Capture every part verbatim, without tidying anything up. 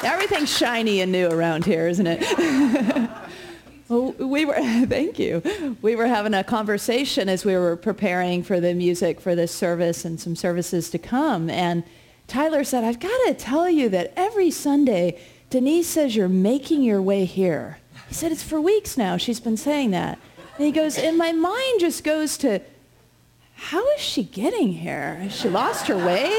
Everything's shiny and new around here, isn't it? Well, we were, thank you. We were having a conversation as we were preparing for the music for this service and some services to come. And Tyler said, I've got to tell you that every Sunday, Denise says you're making your way here. He said, it's for weeks now. She's been saying that. And he goes, and my mind just goes to, how is she getting here? Has she lost her way?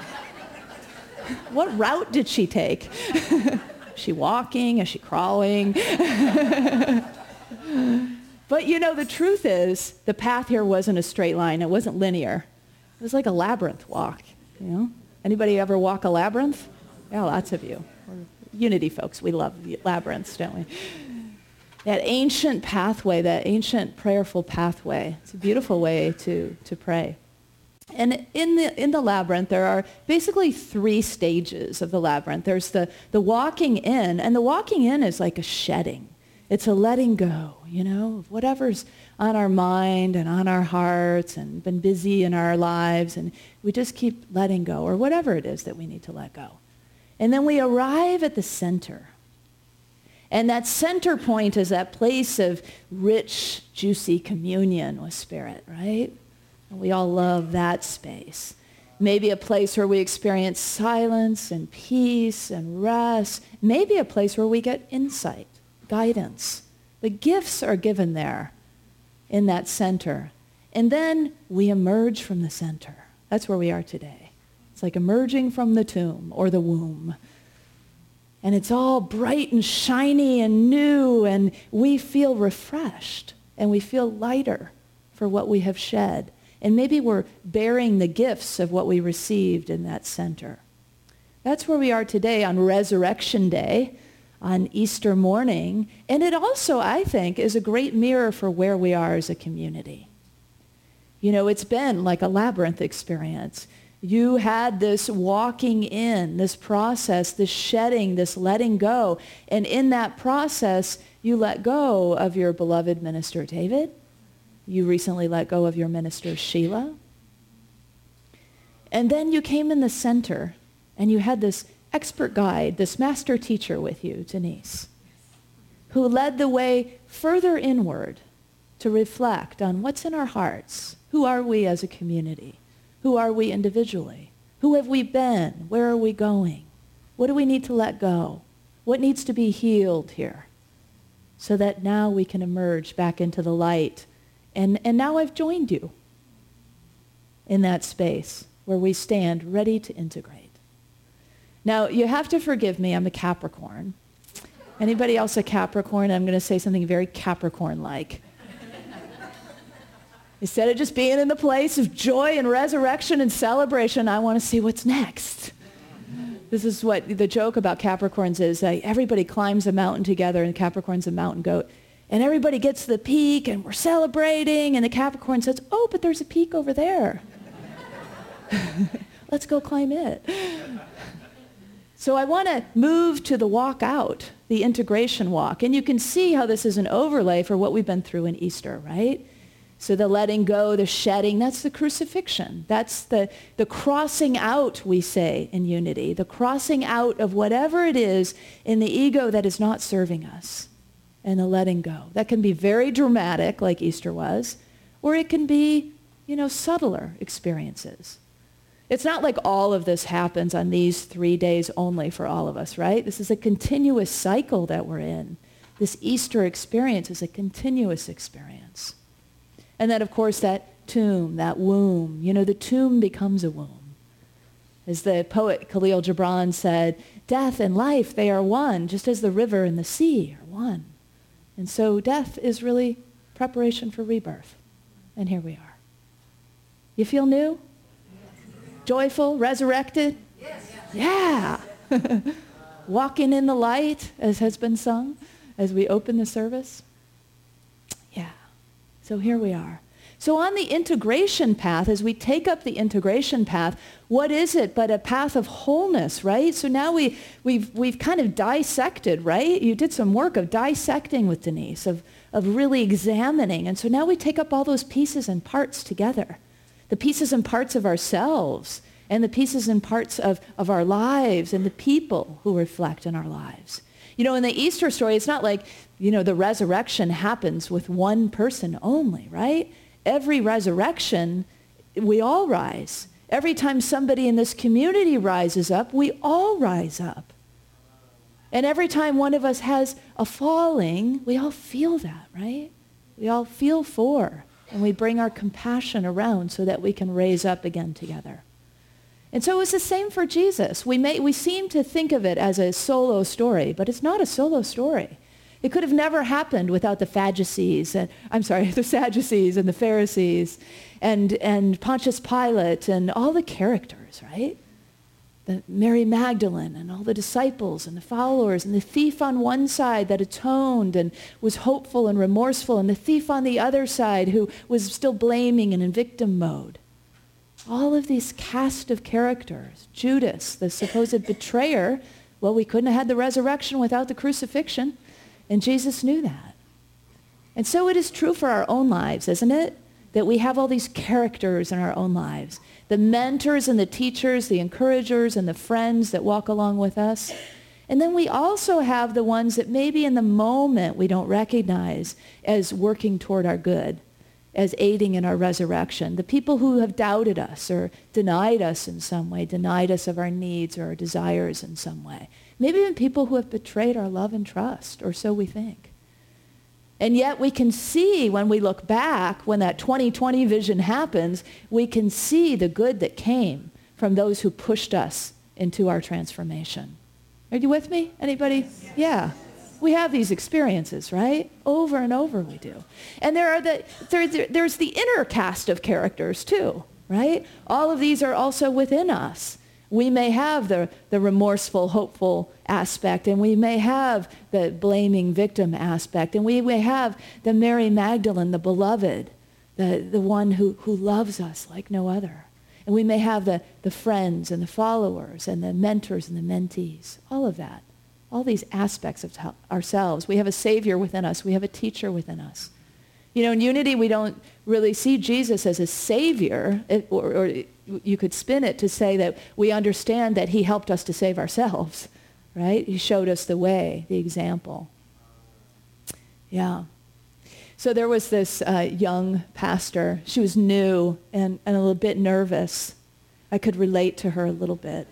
What route did she take? Is she walking? Is she crawling? But you know, the truth is, the path here wasn't a straight line. It wasn't linear. It was like a labyrinth walk, you know? Anybody ever walk a labyrinth? Yeah, lots of you. We're Unity folks, we love labyrinths, don't we? That ancient pathway, that ancient prayerful pathway. It's a beautiful way to, to pray. And in the in the labyrinth, there are basically three stages of the labyrinth. There's the, the walking in, and the walking in is like a shedding. It's a letting go, you know, of whatever's on our mind and on our hearts and been busy in our lives, and we just keep letting go, or whatever it is that we need to let go. And then we arrive at the center. And that center point is that place of rich, juicy communion with Spirit, right? And we all love that space. Maybe a place where we experience silence and peace and rest. Maybe a place where we get insight, guidance. The gifts are given there in that center. And then we emerge from the center. That's where we are today. It's like emerging from the tomb or the womb. And it's all bright and shiny and new, and we feel refreshed, and we feel lighter for what we have shed. And maybe we're bearing the gifts of what we received in that center. That's where we are today on Resurrection Day, on Easter morning. And it also, I think, is a great mirror for where we are as a community. You know, it's been like a labyrinth experience. You had this walking in, this process, this shedding, this letting go. And in that process, you let go of your beloved minister, David. You recently let go of your minister, Sheila. And then you came in the center, and you had this expert guide, this master teacher with you, Denise, who led the way further inward to reflect on what's in our hearts. Who are we as a community? Who are we individually? Who have we been? Where are we going? What do we need to let go? What needs to be healed here? So that now we can emerge back into the light. And, and now I've joined you in that space where we stand ready to integrate. Now, you have to forgive me, I'm a Capricorn. Anybody else a Capricorn? I'm going to say something very Capricorn-like. Instead of just being in the place of joy and resurrection and celebration, I want to see what's next. This is what the joke about Capricorns is. Like everybody climbs a mountain together, and Capricorn's a mountain goat. And everybody gets to the peak, and we're celebrating, and the Capricorn says, oh, but there's a peak over there. Let's go climb it. So I want to move to the walk out, the integration walk. And you can see how this is an overlay for what we've been through in Easter, right? So the letting go, the shedding, that's the crucifixion. That's the, the crossing out, we say, in unity. The crossing out of whatever it is in the ego that is not serving us. And the letting go. That can be very dramatic, like Easter was, or it can be, you know, subtler experiences. It's not like all of this happens on these three days only for all of us, right? This is a continuous cycle that we're in. This Easter experience is a continuous experience. And then, of course, that tomb, that womb, you know, the tomb becomes a womb. As the poet Khalil Gibran said, death and life, they are one, just as the river and the sea are one. And so death is really preparation for rebirth. And here we are. You feel new? Joyful? Resurrected? Yes. Yeah. Walking in the light, as has been sung, as we open the service. Yeah. So here we are. So on the integration path, as we take up the integration path, what is it but a path of wholeness, right? So now we, we've, we've kind of dissected, right? You did some work of dissecting with Denise, of, of really examining. And so now we take up all those pieces and parts together, the pieces and parts of ourselves and the pieces and parts of, of our lives and the people who reflect in our lives. You know, in the Easter story, it's not like, you know, the resurrection happens with one person only, right? Every resurrection, we all rise. Every time somebody in this community rises up, we all rise up. And every time one of us has a falling, we all feel that, right? We all feel for, and we bring our compassion around so that we can raise up again together. And so it's the same for Jesus. We may we seem to think of it as a solo story, but it's not a solo story. It could have never happened without the Sadducees, and I'm sorry, the Sadducees and the Pharisees, and and Pontius Pilate and all the characters, right? The Mary Magdalene and all the disciples and the followers, and the thief on one side that atoned and was hopeful and remorseful, and the thief on the other side who was still blaming and in victim mode. All of these cast of characters. Judas, the supposed betrayer, well, we couldn't have had the resurrection without the crucifixion, and Jesus knew that. And so it is true for our own lives, isn't it? That we have all these characters in our own lives. The mentors and the teachers, the encouragers and the friends that walk along with us. And then we also have the ones that maybe in the moment we don't recognize as working toward our good, as aiding in our resurrection. The people who have doubted us or denied us in some way, denied us of our needs or our desires in some way. Maybe even people who have betrayed our love and trust, or so we think. And yet we can see when we look back, when that twenty twenty vision happens, we can see the good that came from those who pushed us into our transformation. Are you with me? Anybody? Yeah. We have these experiences, right? Over and over we do. And there are the there, there, there's the inner cast of characters too, right? All of these are also within us. We may have the, the remorseful, hopeful aspect, and we may have the blaming victim aspect, and we may have the Mary Magdalene, the beloved, the, the one who, who loves us like no other. And we may have the, the friends and the followers and the mentors and the mentees, all of that. All these aspects of t- ourselves. We have a Savior within us. We have a teacher within us. You know, in Unity, we don't really see Jesus as a Savior, it, or, or you could spin it to say that we understand that he helped us to save ourselves, right? He showed us the way, the example. Yeah. So there was this uh, young pastor. She was new and, and a little bit nervous. I could relate to her a little bit.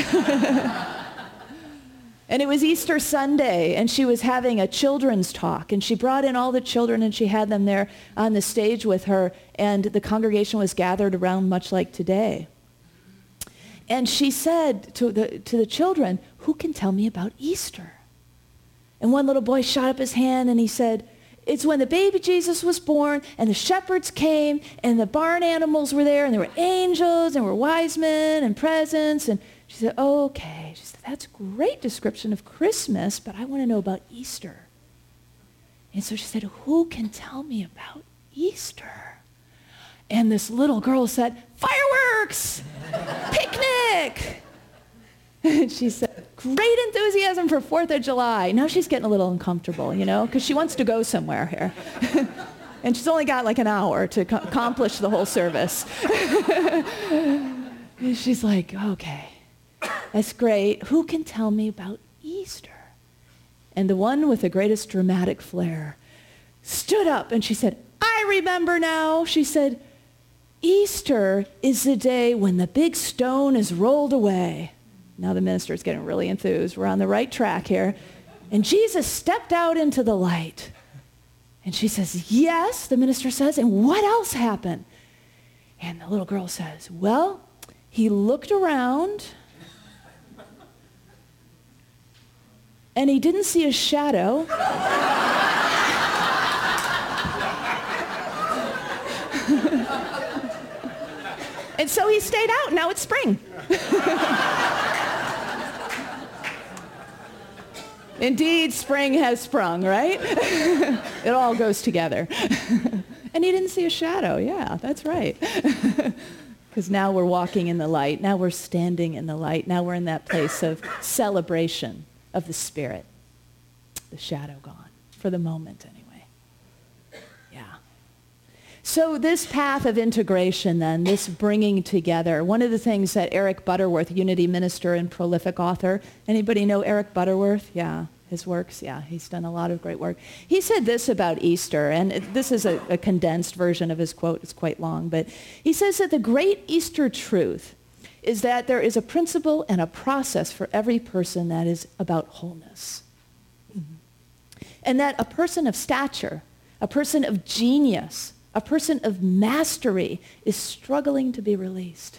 And it was Easter Sunday, and she was having a children's talk, and she brought in all the children, and she had them there on the stage with her, and the congregation was gathered around much like today. And she said to the, to the children, "Who can tell me about Easter?" And one little boy shot up his hand, and he said, "It's when the baby Jesus was born, and the shepherds came, and the barn animals were there, and there were angels, and there were wise men, and presents." And she said, "Oh, okay." She said, "That's a great description of Christmas, but I want to know about Easter." And so she said, "Who can tell me about Easter?" And this little girl said, "Fireworks! Picnic!" And she said, "Great enthusiasm for fourth of July. Now she's getting a little uncomfortable, you know, because she wants to go somewhere here. And she's only got like an hour to co- accomplish the whole service. And she's like, "Okay, that's great. Who can tell me about Easter?" And the one with the greatest dramatic flair stood up and she said, "I remember now." She said, "Easter is the day when the big stone is rolled away." Now the minister's getting really enthused. We're on the right track here. "And Jesus stepped out into the light." And she says, "Yes," the minister says, "and what else happened?" And the little girl says, "Well, he looked around and he didn't see a shadow." And so he stayed out. Now it's spring. Indeed, spring has sprung, right? It all goes together. And he didn't see a shadow. Yeah, that's right. Because now we're walking in the light. Now we're standing in the light. Now we're in that place of celebration of the Spirit. The shadow gone, for the moment anyway. Yeah. So this path of integration then, this bringing together, one of the things that Eric Butterworth, Unity minister and prolific author, anybody know Eric Butterworth? Yeah, his works, yeah, he's done a lot of great work. He said this about Easter, and this is a, a condensed version of his quote, it's quite long, but he says that the great Easter truth is that there is a principle and a process for every person that is about wholeness. Mm-hmm. And that a person of stature, a person of genius, a person of mastery is struggling to be released.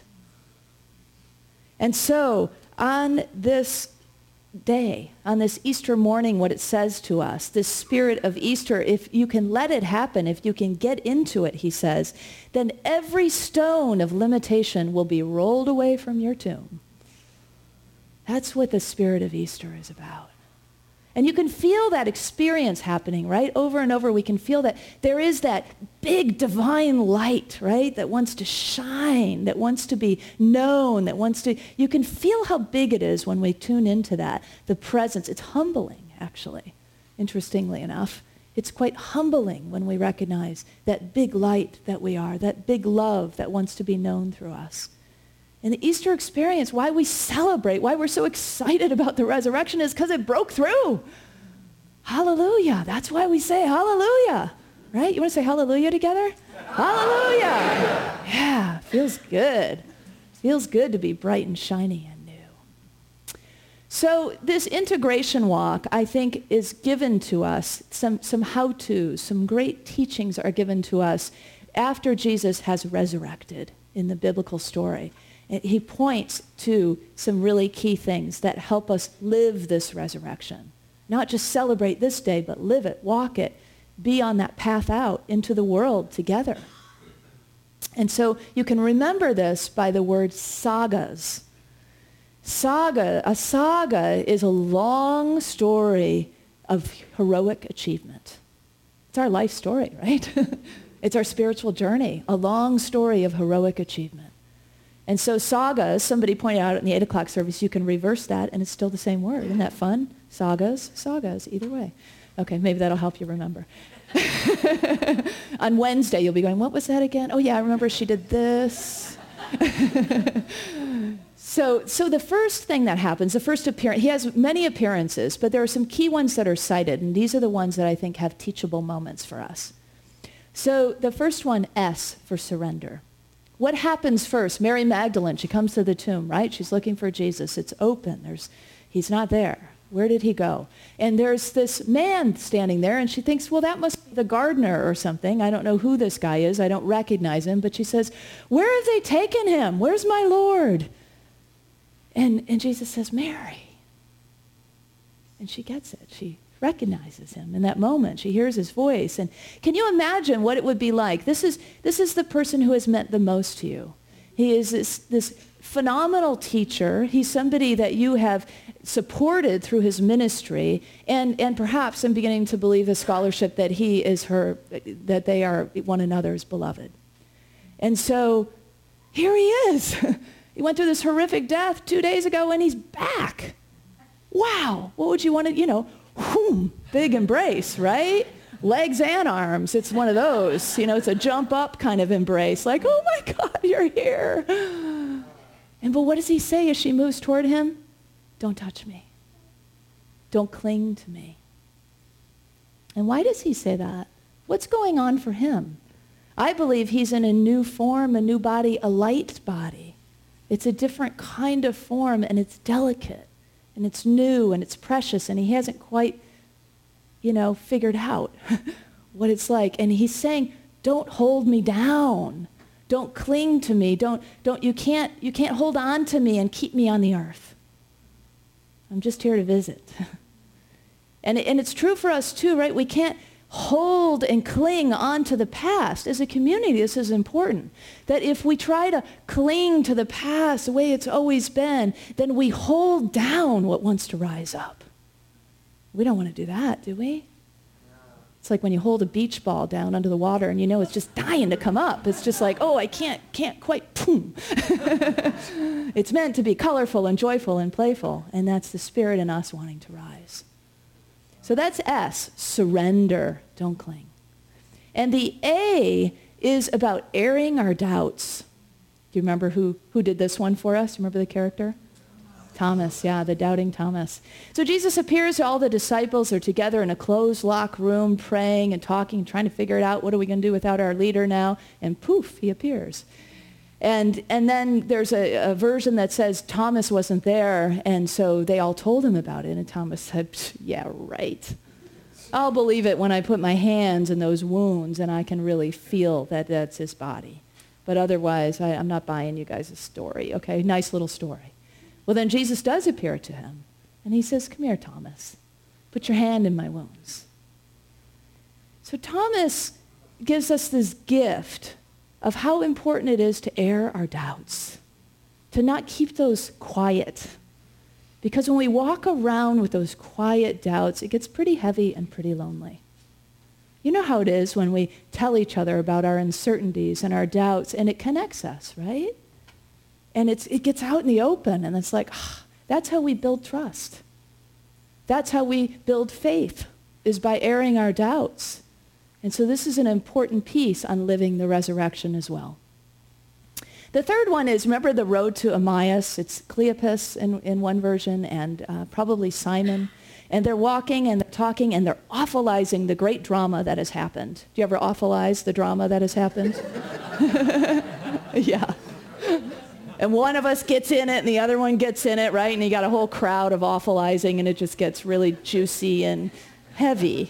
And so on this day, on this Easter morning, what it says to us, this spirit of Easter, if you can let it happen, if you can get into it, he says, then every stone of limitation will be rolled away from your tomb. That's what the spirit of Easter is about. And you can feel that experience happening, right? Over and over, we can feel that there is that big divine light, right? That wants to shine, that wants to be known, that wants to, you can feel how big it is when we tune into that. The presence, it's humbling, actually, interestingly enough. It's quite humbling when we recognize that big light that we are, that big love that wants to be known through us. And the Easter experience, why we celebrate, why we're so excited about the resurrection is because it broke through. Hallelujah. That's why we say hallelujah, right? You want to say hallelujah together? Hallelujah. Yeah, feels good. Feels good to be bright and shiny and new. So this integration walk, I think, is given to us, some, some how-tos, some great teachings are given to us after Jesus has resurrected in the biblical story. He points to some really key things that help us live this resurrection. Not just celebrate this day, but live it, walk it, be on that path out into the world together. And so you can remember this by the word sagas. Saga, a saga is a long story of heroic achievement. It's our life story, right? It's our spiritual journey, a long story of heroic achievement. And so sagas, somebody pointed out in the eight o'clock service, you can reverse that and it's still the same word. Isn't that fun? Sagas, sagas, either way. Okay, maybe that'll help you remember. On Wednesday, you'll be going, what was that again? Oh yeah, I remember she did this. so, so the first thing that happens, the first appearance, he has many appearances, but there are some key ones that are cited, and these are the ones that I think have teachable moments for us. So the first one, S, for surrender. What happens first? Mary Magdalene, she comes to the tomb, right? She's looking for Jesus. It's open. There's, he's not there. Where did he go? And there's this man standing there, and she thinks, well, that must be the gardener or something. I don't know who this guy is. I don't recognize him. But she says, where have they taken him? Where's my Lord? And, and Jesus says, Mary. And she gets it. She recognizes him in that moment. She hears his voice. And can you imagine what it would be like? This is, this is the person who has meant the most to you. He is this, this phenomenal teacher. He's somebody that you have supported through his ministry. And, and perhaps I'm beginning to believe the scholarship that he is her, that they are one another's beloved. And so here he is. He went through this horrific death two days ago and he's back. Wow. What would you want to, you know, whoom, big embrace, right? Legs and arms. It's one of those. You know, it's a jump up kind of embrace. Like, oh my God, you're here. And but what does he say as she moves toward him? Don't touch me. Don't cling to me. And why does he say that? What's going on for him? I believe he's in a new form, a new body, a light body. It's a different kind of form, and it's delicate. And it's new and it's precious, and he hasn't quite, you know, figured out what it's like. And he's saying, don't hold me down. Don't cling to me. Don't, don't, you can't, you can't hold on to me and keep me on the earth. I'm just here to visit. and, and it's true for us too, right? We can't hold and cling on to the past. As a community, this is important. That if we try to cling to the past the way it's always been, then we hold down what wants to rise up. We don't want to do that, do we? It's like when you hold a beach ball down under the water and you know it's just dying to come up. It's just like, oh, I can't, can't quite, boom. It's meant to be colorful and joyful and playful, and that's the spirit in us wanting to rise. So that's S, surrender, don't cling. And the A is about airing our doubts. Do you remember who, who did this one for us? Remember the character? Thomas, yeah, the doubting Thomas. So Jesus appears to all the disciples. They're together in a closed, locked room, praying and talking, trying to figure it out. What are we going to do without our leader now? And poof, he appears. And and then there's a, a version that says Thomas wasn't there, and so they all told him about it. And Thomas said, yeah, right. I'll believe it when I put my hands in those wounds and I can really feel that that's his body. But otherwise, I, I'm not buying you guys' story, okay? Nice little story. Well, then Jesus does appear to him, and he says, come here, Thomas. Put your hand in my wounds. So Thomas gives us this gift of how important it is to air our doubts, to not keep those quiet. Because when we walk around with those quiet doubts, it gets pretty heavy and pretty lonely. You know how it is when we tell each other about our uncertainties and our doubts, and it connects us, right? And it's, it gets out in the open, and it's like, ah, that's how we build trust. That's how we build faith, is by airing our doubts. And so this is an important piece on living the resurrection as well. The third one is, remember the road to Emmaus? It's Cleopas in, in one version, and uh, probably Simon. And they're walking and they're talking and they're awfulizing the great drama that has happened. Do you ever awfulize the drama that has happened? Yeah. And one of us gets in it and the other one gets in it, right? And you got a whole crowd of awfulizing and it just gets really juicy and heavy.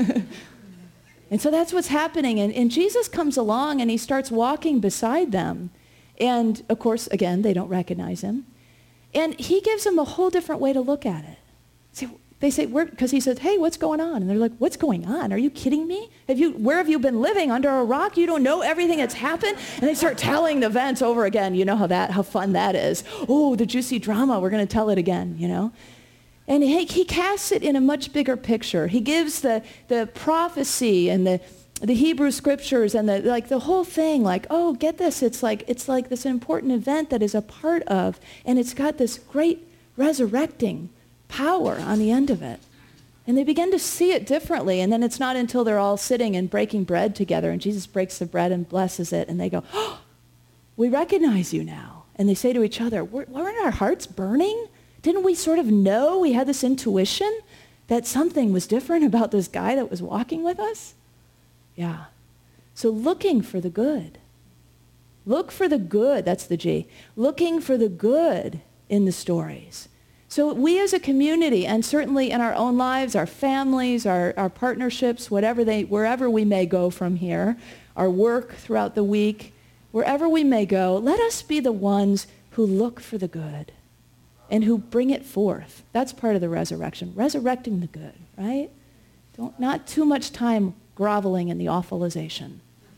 And so that's what's happening. And, and Jesus comes along and he starts walking beside them. And of course, again, they don't recognize him. And he gives them a whole different way to look at it. See, they say, because he says, hey, what's going on? And they're like, what's going on? Are you kidding me? Have you, where have you been living? Under a rock? You don't know everything that's happened? And they start telling the events over again. You know how that, how fun that is. Oh, the juicy drama. We're going to tell it again, you know? And he, he casts it in a much bigger picture. He gives the, the prophecy and the, the Hebrew scriptures and the, like the whole thing, like, oh, get this. It's like, it's like this important event that is a part of, and it's got this great resurrecting power on the end of it. And they begin to see it differently. And then it's not until they're all sitting and breaking bread together and Jesus breaks the bread and blesses it. And they go, oh, we recognize you now. And they say to each other, weren't our hearts burning? Didn't we sort of know, we had this intuition that something was different about this guy that was walking with us? Yeah. So looking for the good. Look for the good, that's the G. Looking for the good in the stories. So we as a community, and certainly in our own lives, our families, our, our partnerships, whatever they, wherever we may go from here, our work throughout the week, wherever we may go, let us be the ones who look for the good and who bring it forth. That's part of the resurrection, resurrecting the good, right? Don't, not too much time groveling in the awfulization.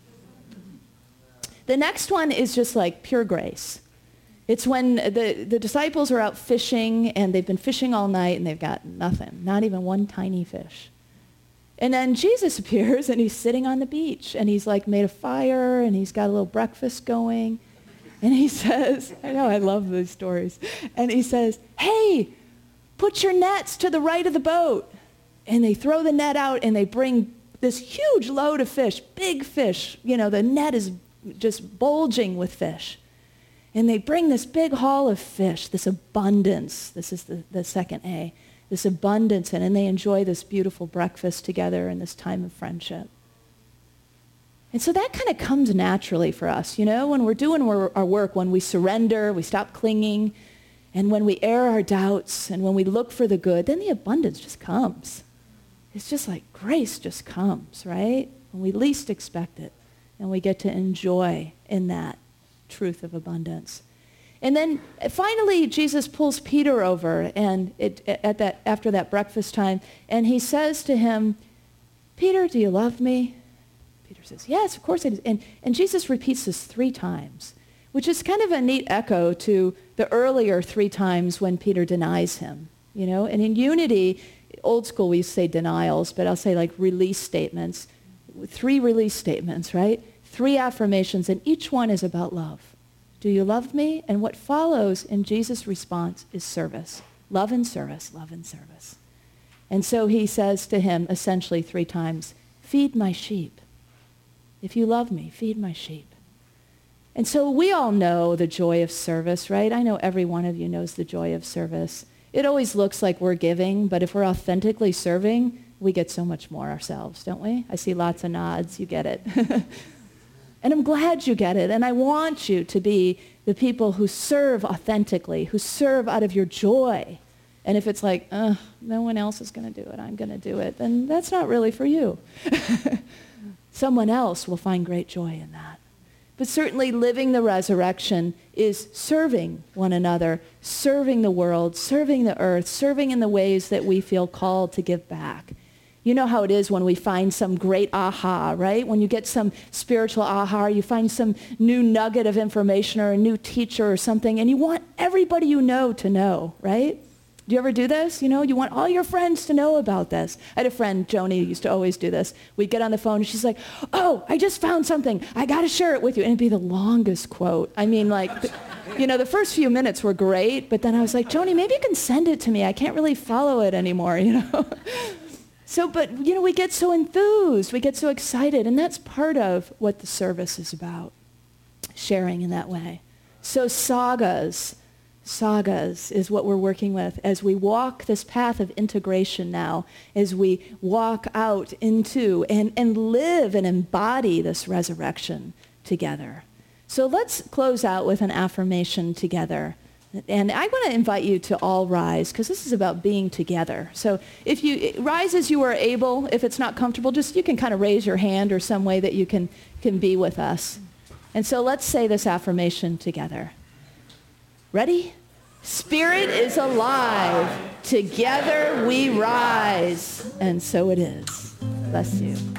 The next one is just like pure grace. It's when the, the disciples are out fishing and they've been fishing all night and they've got nothing, not even one tiny fish. And then Jesus appears and he's sitting on the beach and he's like made a fire and he's got a little breakfast going. And he says, I know, I love these stories. And he says, hey, put your nets to the right of the boat. And they throw the net out and they bring this huge load of fish, big fish. You know, the net is just bulging with fish. And they bring this big haul of fish, this abundance. This is the, the second A. This abundance, and, and they enjoy this beautiful breakfast together in this time of friendship. And so that kind of comes naturally for us, you know, when we're doing our, our work, when we surrender, we stop clinging, and when we air our doubts, and when we look for the good, then the abundance just comes. It's just like grace just comes, right? When we least expect it, and we get to enjoy in that truth of abundance. And then finally, Jesus pulls Peter over and it, at that, after that breakfast time, and he says to him, Peter, do you love me? Peter says, yes, of course I do. And, and Jesus repeats this three times, which is kind of a neat echo to the earlier three times when Peter denies him. You know, and in unity, old school we say denials, but I'll say like release statements. Three release statements, right? Three affirmations, and each one is about love. Do you love me? And what follows in Jesus' response is service. Love and service, love and service. And so he says to him essentially three times, feed my sheep. If you love me, feed my sheep. And so we all know the joy of service, right? I know every one of you knows the joy of service. It always looks like we're giving, but if we're authentically serving, we get so much more ourselves, don't we? I see lots of nods. You get it. And I'm glad you get it. And I want you to be the people who serve authentically, who serve out of your joy. And if it's like, uh, no one else is going to do it, I'm going to do it, then that's not really for you. Someone else will find great joy in that. But certainly living the resurrection is serving one another, serving the world, serving the earth, serving in the ways that we feel called to give back. You know how it is when we find some great aha, right? When you get some spiritual aha, or you find some new nugget of information or a new teacher or something, and you want everybody you know to know, right? Do you ever do this? You know, you want all your friends to know about this. I had a friend, Joni, who used to always do this. We'd get on the phone and she's like, oh, I just found something. I got to share it with you. And it'd be the longest quote. I mean, like, the, you know, the first few minutes were great, but then I was like, Joni, maybe you can send it to me. I can't really follow it anymore, you know. So, but, you know, we get so enthused. We get so excited. And that's part of what the service is about, sharing in that way. So sagas. Sagas is what we're working with as we walk this path of integration now, as we walk out into and, and live and embody this resurrection together. So let's close out with an affirmation together. And I want to invite you to all rise, because this is about being together. So if you rise as you are able, if it's not comfortable, just you can kind of raise your hand or some way that you can, can be with us. And so let's say this affirmation together. Ready? Spirit is alive. Together we rise. And so it is. Bless you.